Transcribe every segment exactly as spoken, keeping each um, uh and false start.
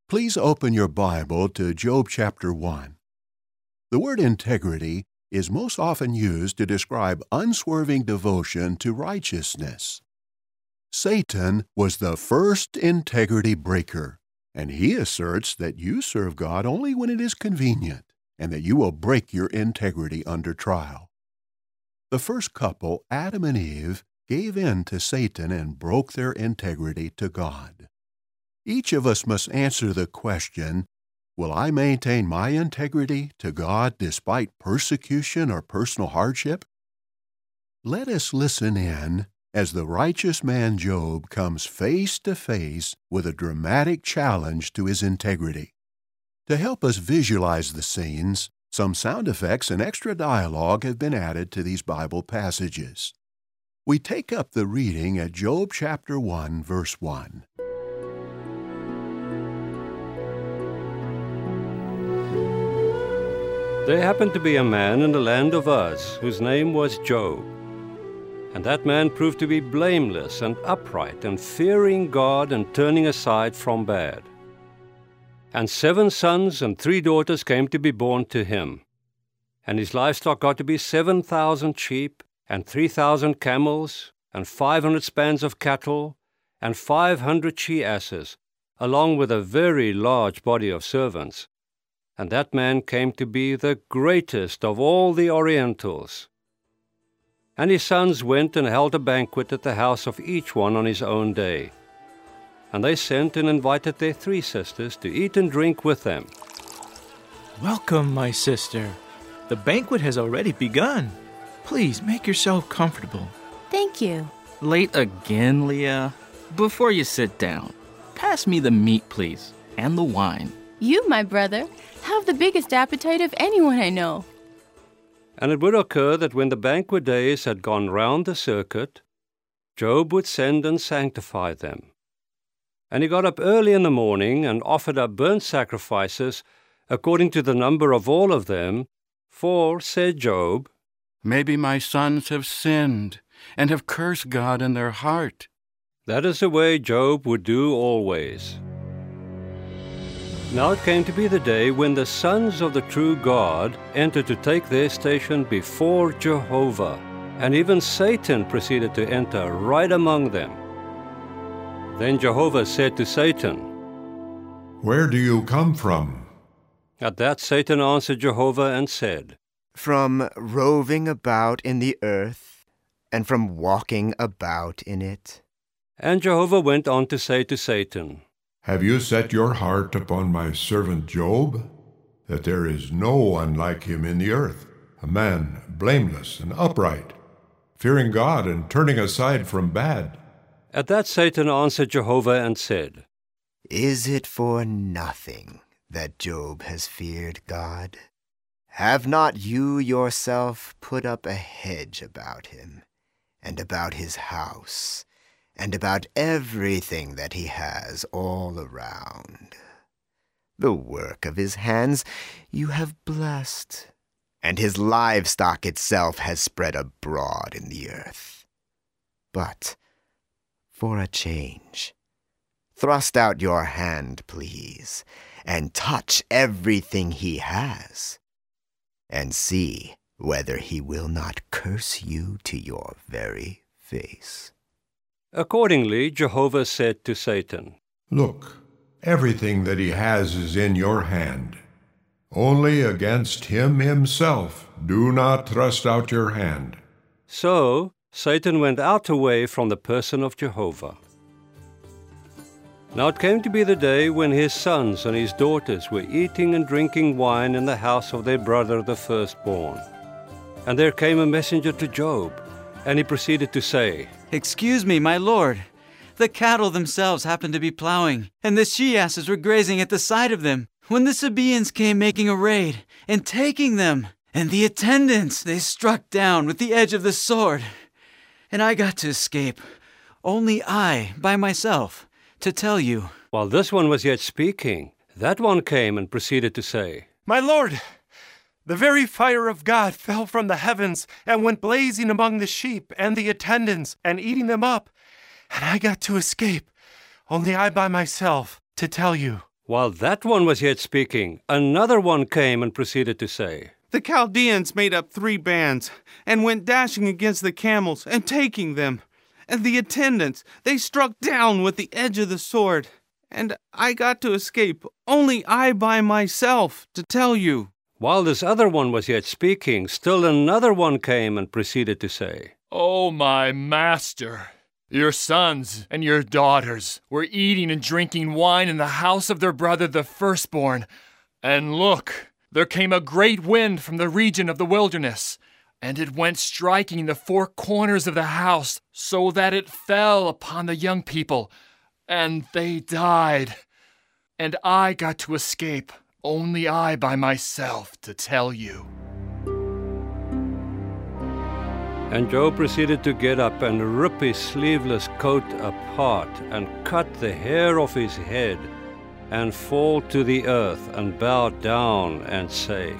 Please open your Bible to Job chapter one. The word integrity is most often used to describe unswerving devotion to righteousness. Satan was the first integrity breaker, and he asserts that you serve God only when it is convenient, and that you will break your integrity under trial. The first couple, Adam and Eve, gave in to Satan and broke their integrity to God. Each of us must answer the question, will I maintain my integrity to God despite persecution or personal hardship? Let us listen in as the righteous man Job comes face to face with a dramatic challenge to his integrity. To help us visualize the scenes, some sound effects and extra dialogue have been added to these Bible passages. We take up the reading at Job chapter one, verse one. There happened to be a man in the land of Uz, whose name was Job. And that man proved to be blameless and upright and fearing God and turning aside from bad. And seven sons and three daughters came to be born to him. And his livestock got to be seven thousand sheep, and three thousand camels, and five hundred spans of cattle, and five hundred she-asses, along with a very large body of servants. And that man came to be the greatest of all the Orientals. And his sons went and held a banquet at the house of each one on his own day. And they sent and invited their three sisters to eat and drink with them. Welcome, my sister. The banquet has already begun. Please make yourself comfortable. Thank you. Late again, Leah? Before you sit down, pass me the meat, please, and the wine. You, my brother, have the biggest appetite of anyone I know. And it would occur that when the banquet days had gone round the circuit, Job would send and sanctify them. And he got up early in the morning and offered up burnt sacrifices according to the number of all of them, for, said Job, maybe my sons have sinned and have cursed God in their heart. That is the way Job would do always. Now it came to be the day when the sons of the true God entered to take their station before Jehovah, and even Satan proceeded to enter right among them. Then Jehovah said to Satan, Where do you come from? At that Satan answered Jehovah and said, From roving about in the earth, and from walking about in it. And Jehovah went on to say to Satan, Have you set your heart upon my servant Job, that there is no one like him in the earth, a man blameless and upright, fearing God and turning aside from bad? At that Satan answered Jehovah and said, Is it for nothing that Job has feared God? Have not you yourself put up a hedge about him, and about his house, and about everything that he has all around? The work of his hands you have blessed, and his livestock itself has spread abroad in the earth. But for a change, thrust out your hand, please, and touch everything he has, and see whether he will not curse you to your very face. Accordingly, Jehovah said to Satan, Look, everything that he has is in your hand. Only against him himself do not thrust out your hand. So Satan went out away from the person of Jehovah. Now it came to be the day when his sons and his daughters were eating and drinking wine in the house of their brother the firstborn. And there came a messenger to Job, and he proceeded to say, Excuse me, my lord. The cattle themselves happened to be plowing, and the she-asses were grazing at the side of them, when the Sabaeans came making a raid and taking them. And the attendants they struck down with the edge of the sword. And I got to escape, only I, by myself, to tell you. While this one was yet speaking, that one came and proceeded to say, My lord, the very fire of God fell from the heavens and went blazing among the sheep and the attendants and eating them up. And I got to escape, only I by myself, to tell you. While that one was yet speaking, another one came and proceeded to say, The Chaldeans made up three bands and went dashing against the camels and taking them. And the attendants, they struck down with the edge of the sword. And I got to escape, only I by myself, to tell you. While this other one was yet speaking, still another one came and proceeded to say, Oh, my master, your sons and your daughters were eating and drinking wine in the house of their brother the firstborn. And look, there came a great wind from the region of the wilderness, and it went striking the four corners of the house, so that it fell upon the young people, and they died. And I got to escape, only I by myself, to tell you. And Job proceeded to get up and rip his sleeveless coat apart and cut the hair off his head and fall to the earth and bow down and say,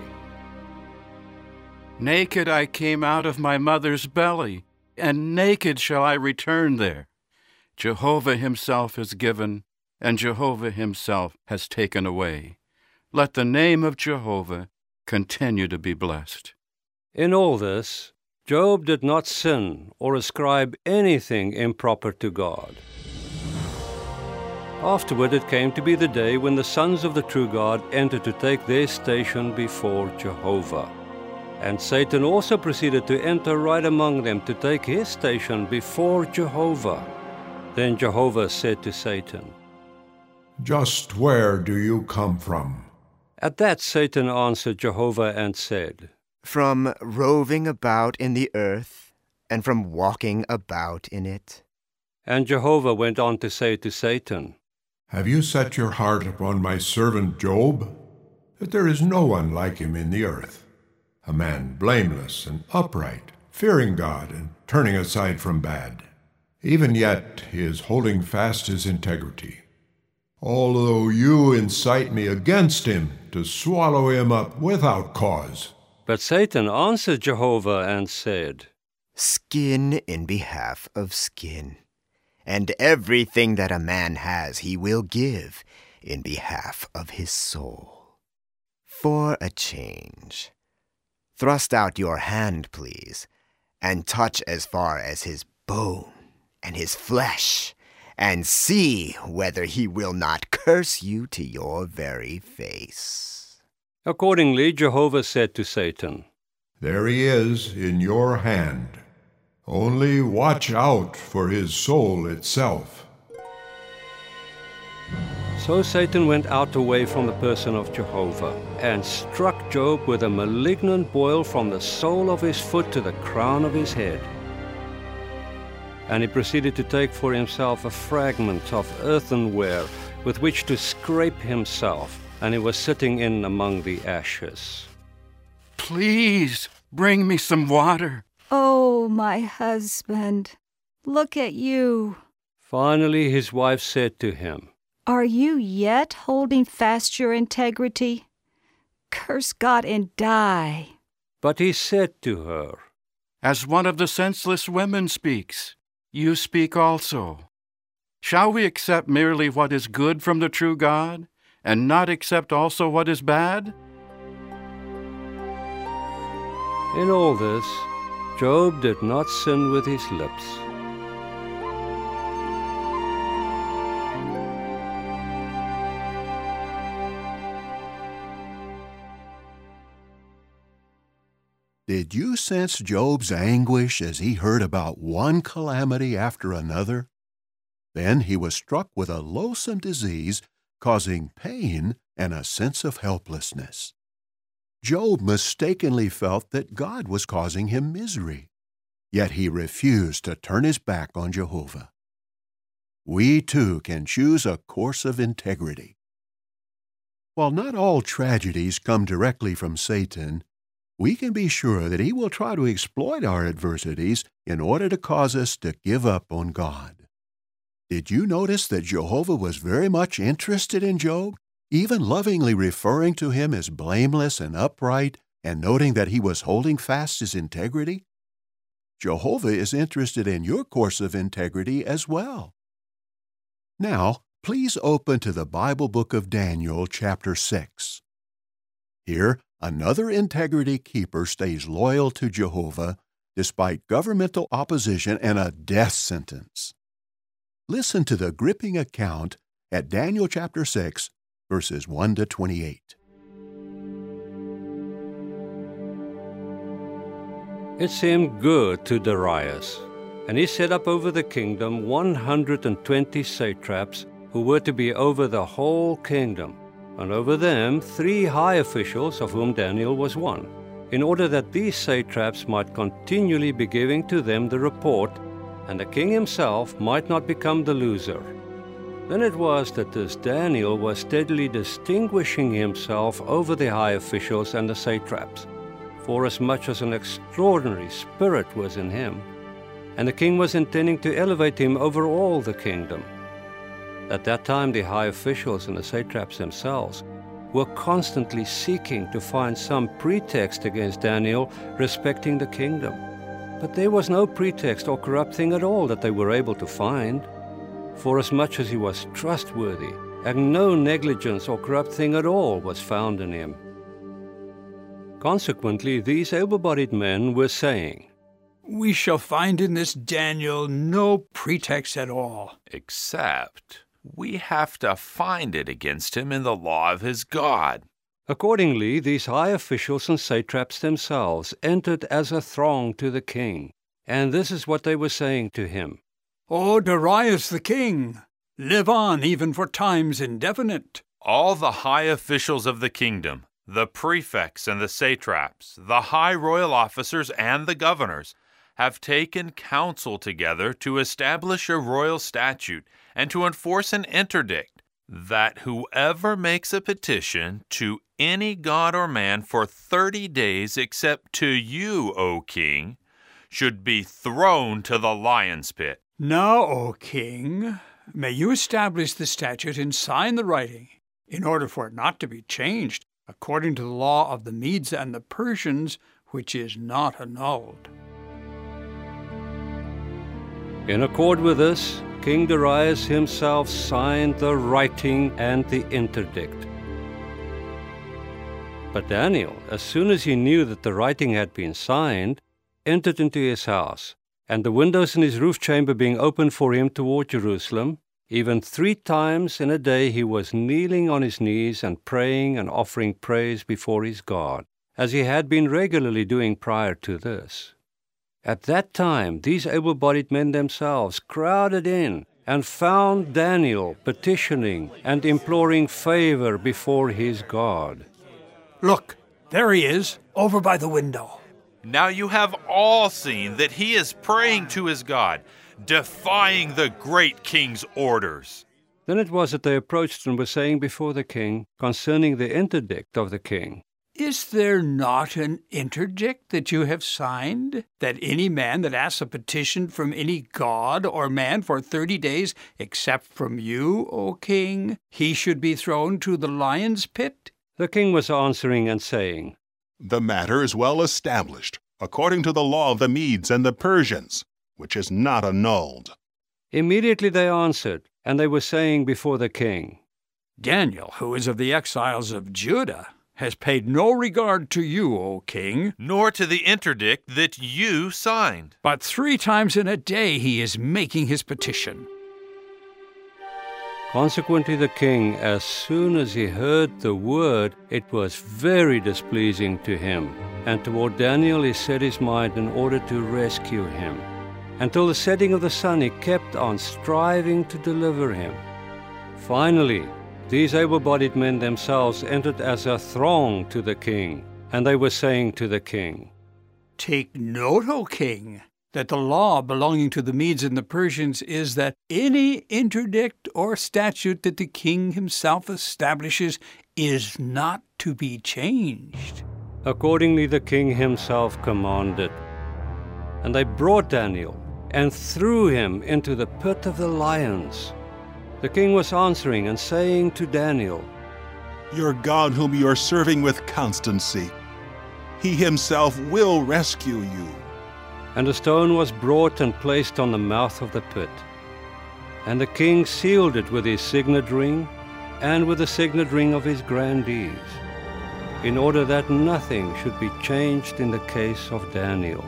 Naked I came out of my mother's belly, and naked shall I return there. Jehovah himself has given, and Jehovah himself has taken away. Let the name of Jehovah continue to be blessed. In all this, Job did not sin or ascribe anything improper to God. Afterward it came to be the day when the sons of the true God entered to take their station before Jehovah. And Satan also proceeded to enter right among them to take his station before Jehovah. Then Jehovah said to Satan, Just where do you come from? At that Satan answered Jehovah and said, From roving about in the earth, and from walking about in it. And Jehovah went on to say to Satan, Have you set your heart upon my servant Job? That there is no one like him in the earth, a man blameless and upright, fearing God and turning aside from bad. Even yet he is holding fast his integrity. Although you incite me against him to swallow him up without cause. But Satan answered Jehovah and said, Skin in behalf of skin, and everything that a man has he will give in behalf of his soul. For a change, thrust out your hand, please, and touch as far as his bone and his flesh, and see whether he will not curse you to your very face. Accordingly, Jehovah said to Satan, There he is in your hand. Only watch out for his soul itself. So Satan went out away from the person of Jehovah, and struck Job with a malignant boil from the sole of his foot to the crown of his head. And he proceeded to take for himself a fragment of earthenware with which to scrape himself, and he was sitting in among the ashes. Please bring me some water. Oh, my husband, look at you. Finally his wife said to him, Are you yet holding fast your integrity? Curse God and die. But he said to her, As one of the senseless women speaks, you speak also. Shall we accept merely what is good from the true God, and not accept also what is bad? In all this, Job did not sin with his lips. Did you sense Job's anguish as he heard about one calamity after another? Then he was struck with a loathsome disease, causing pain and a sense of helplessness. Job mistakenly felt that God was causing him misery, yet he refused to turn his back on Jehovah. We too can choose a course of integrity. While not all tragedies come directly from Satan, we can be sure that he will try to exploit our adversities in order to cause us to give up on God. Did you notice that Jehovah was very much interested in Job, even lovingly referring to him as blameless and upright, and noting that he was holding fast his integrity? Jehovah is interested in your course of integrity as well. Now, Please open to the Bible book of Daniel, chapter six. Here, another integrity keeper stays loyal to Jehovah despite governmental opposition and a death sentence. Listen to the gripping account at Daniel chapter six, verses one to twenty-eight. It seemed good to Darius, and he set up over the kingdom one hundred twenty satraps who were to be over the whole kingdom, and over them three high officials, of whom Daniel was one, in order that these satraps might continually be giving to them the report, and the king himself might not become the loser. Then it was that this Daniel was steadily distinguishing himself over the high officials and the satraps, forasmuch as an extraordinary spirit was in him, and the king was intending to elevate him over all the kingdom. At that time the high officials and the satraps themselves were constantly seeking to find some pretext against Daniel respecting the kingdom. But there was no pretext or corrupt thing at all that they were able to find, forasmuch as he was trustworthy, and no negligence or corrupt thing at all was found in him. Consequently, these able-bodied men were saying, "We shall find in this Daniel no pretext at all." Except we have to find it against him in the law of his God. Accordingly, these high officials and satraps themselves entered as a throng to the king, and this is what they were saying to him. "O Darius the king, live on even for times indefinite." All the high officials of the kingdom, the prefects and the satraps, the high royal officers and the governors, have taken counsel together to establish a royal statute and to enforce an interdict, that whoever makes a petition to any god or man for thirty days except to you, O king, should be thrown to the lion's pit. Now, O king, may you establish the statute and sign the writing, in order for it not to be changed, according to the law of the Medes and the Persians, which is not annulled. In accord with this, King Darius himself signed the writing and the interdict. But Daniel, as soon as he knew that the writing had been signed, entered into his house, and the windows in his roof chamber being opened for him toward Jerusalem, even three times in a day he was kneeling on his knees and praying and offering praise before his God, as he had been regularly doing prior to this. At that time, these able-bodied men themselves crowded in and found Daniel petitioning and imploring favor before his God. "Look, there he is, over by the window." Now you have all seen that he is praying to his God, defying the great king's orders. Then it was that they approached and were saying before the king concerning the interdict of the king, "Is there not an interdict that you have signed, that any man that asks a petition from any god or man for thirty days, except from you, O king, he should be thrown to the lion's pit?" The king was answering and saying, "The matter is well established, according to the law of the Medes and the Persians, which is not annulled." Immediately they answered, and they were saying before the king, "Daniel, who is of the exiles of Judah, has paid no regard to you, O king, nor to the interdict that you signed. But three times in a day he is making his petition." Consequently the king, as soon as he heard the word, it was very displeasing to him, and toward Daniel he set his mind in order to rescue him. Until the setting of the sun he kept on striving to deliver him. Finally, these able-bodied men themselves entered as a throng to the king, and they were saying to the king, "Take note, O king, that the law belonging to the Medes and the Persians is that any interdict or statute that the king himself establishes is not to be changed." Accordingly the king himself commanded. And they brought Daniel and threw him into the pit of the lions. The king was answering and saying to Daniel, "Your God whom you are serving with constancy, he himself will rescue you." And a stone was brought and placed on the mouth of the pit. And the king sealed it with his signet ring and with the signet ring of his grandees, in order that nothing should be changed in the case of Daniel.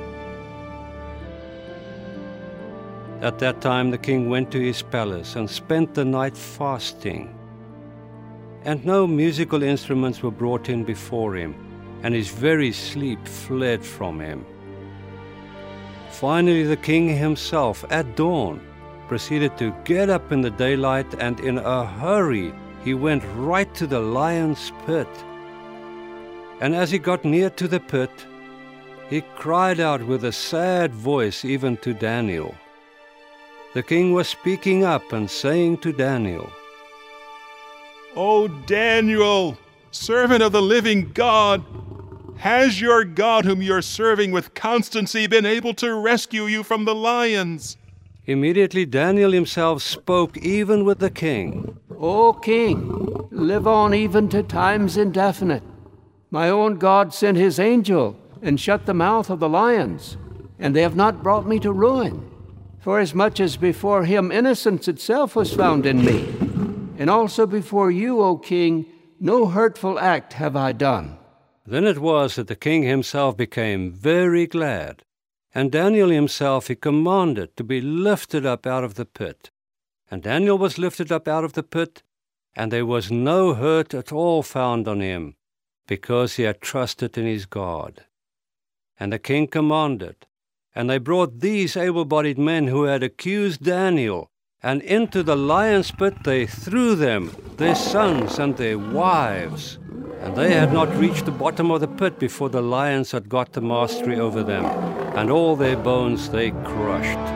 At that time the king went to his palace and spent the night fasting. And no musical instruments were brought in before him, and his very sleep fled from him. Finally the king himself, at dawn, proceeded to get up in the daylight, and in a hurry he went right to the lion's pit. And as he got near to the pit, he cried out with a sad voice even to Daniel. The king was speaking up and saying to Daniel, "O Daniel, servant of the living God, has your God whom you're serving with constancy been able to rescue you from the lions?" Immediately Daniel himself spoke even with the king. "O king, live on even to times indefinite. My own God sent his angel and shut the mouth of the lions, and they have not brought me to ruin. For as much as before him innocence itself was found in me, and also before you, O king, no hurtful act have I done." Then it was that the king himself became very glad, and Daniel himself he commanded to be lifted up out of the pit. And Daniel was lifted up out of the pit, and there was no hurt at all found on him, because he had trusted in his God. And the king commanded, and they brought these able-bodied men who had accused Daniel, and into the lion's pit they threw them, their sons and their wives. And they had not reached the bottom of the pit before the lions had got the mastery over them, and all their bones they crushed.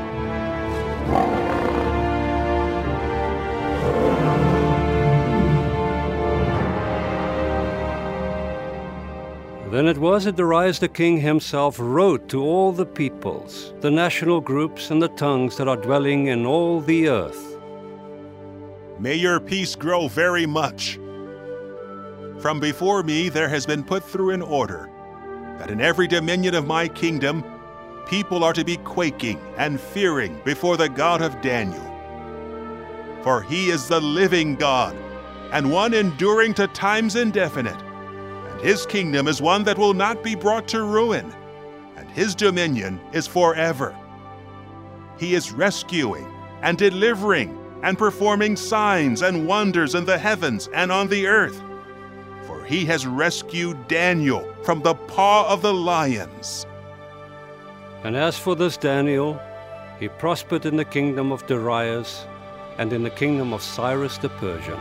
Then it was that Darius the king himself wrote to all the peoples, the national groups, and the tongues that are dwelling in all the earth. May your peace grow very much. From before me there has been put through an order that in every dominion of my kingdom people are to be quaking and fearing before the God of Daniel. For he is the living God, and one enduring to times indefinite. His kingdom is one that will not be brought to ruin, and his dominion is forever. He is rescuing and delivering and performing signs and wonders in the heavens and on the earth. For he has rescued Daniel from the paw of the lions. And as for this Daniel, he prospered in the kingdom of Darius and in the kingdom of Cyrus the Persian.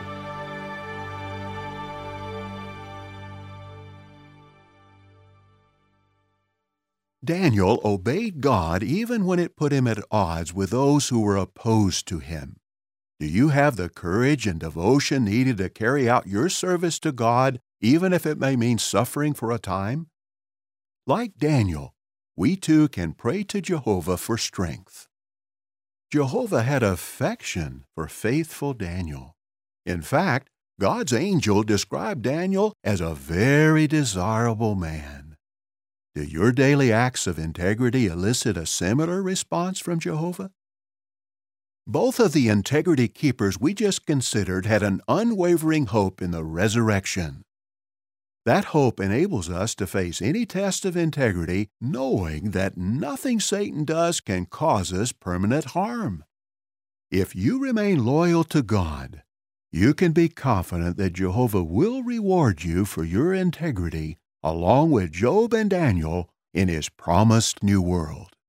Daniel obeyed God even when it put him at odds with those who were opposed to him. Do you have the courage and devotion needed to carry out your service to God, even if it may mean suffering for a time? Like Daniel, we too can pray to Jehovah for strength. Jehovah had affection for faithful Daniel. In fact, God's angel described Daniel as a very desirable man. Do your daily acts of integrity elicit a similar response from Jehovah? Both of the integrity keepers we just considered had an unwavering hope in the resurrection. That hope enables us to face any test of integrity knowing that nothing Satan does can cause us permanent harm. If you remain loyal to God, you can be confident that Jehovah will reward you for your integrity along with Job and Daniel in his promised new world.